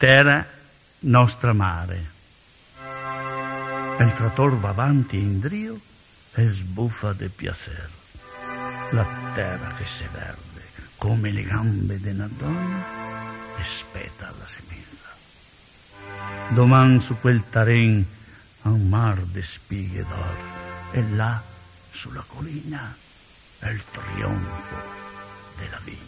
terra nostra mare. Il trattore va avanti in drio e sbuffa di piacere. La terra che si verde come le gambe di una donna aspetta la semenza. Doman su quel terreno un mar di spighe d'oro e là sulla collina è il trionfo della vita.